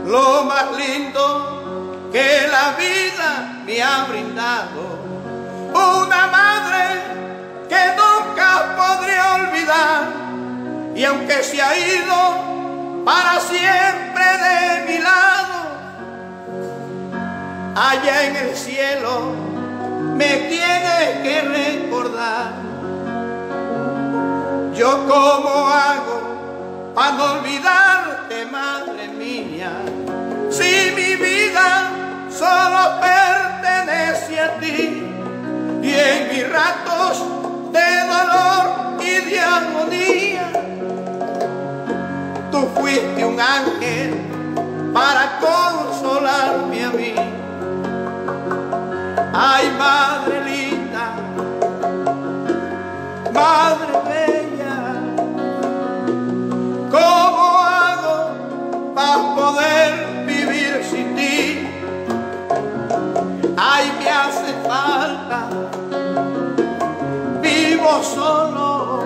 lo más lindo que la vida me ha brindado. Una madre que nunca podré olvidar, y aunque se ha ido para siempre de mi lado, allá en el cielo me tiene que recordar. Yo cómo hago para no olvidarte, madre mía, si mi vida solo pertenece a ti, y en mis ratos de dolor y de agonía tú fuiste un ángel para consolarme a mí. Ay, madre linda, madre bella, ¿cómo hago para poder vivir sin ti? Ay, me hace falta, vivo solo,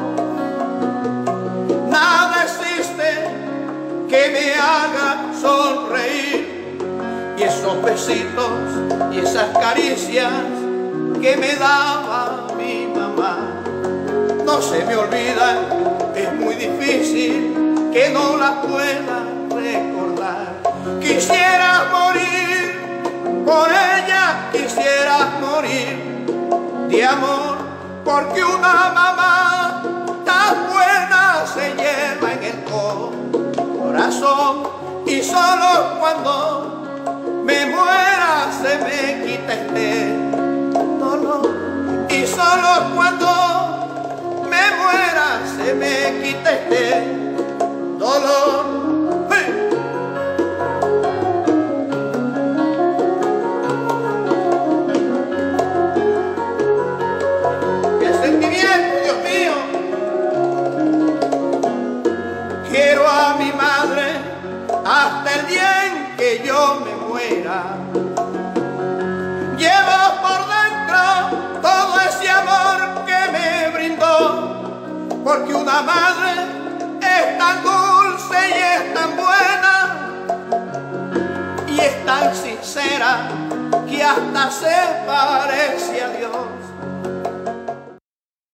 nada existe que me haga sonreír. Y esos besitos y esas caricias que me daba mi mamá no se me olvidan, es muy difícil que no las pueda recordar. Quisiera morir por ella, quisiera morir de amor, porque una mamá tan buena se lleva en el corazón, y solo cuando me muera se me quita este dolor, y solo cuando me muera se me quita este dolor. ¡Hey! ¡Qué sentimiento, Dios mío! Quiero a mi madre hasta el día en que yo me muera. Llevo por dentro todo ese amor que me brindó, porque una madre es tan dulce y es tan buena, y es tan sincera que hasta se parece a Dios.